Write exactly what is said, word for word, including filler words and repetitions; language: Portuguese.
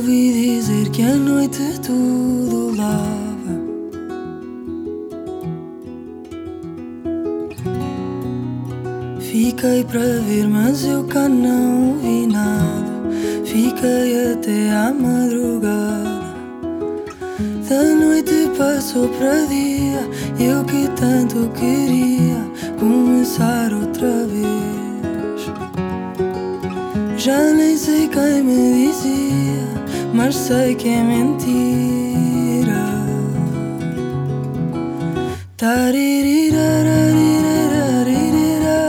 Ouvi dizer que à noite tudo lava. Fiquei para ver, mas eu cá não vi nada. Fiquei até à madrugada. Da noite passou para dia, eu que tanto queria começar outra vez. Já nem sei quem me dizia, mas sei que é mentira. Taririrarari.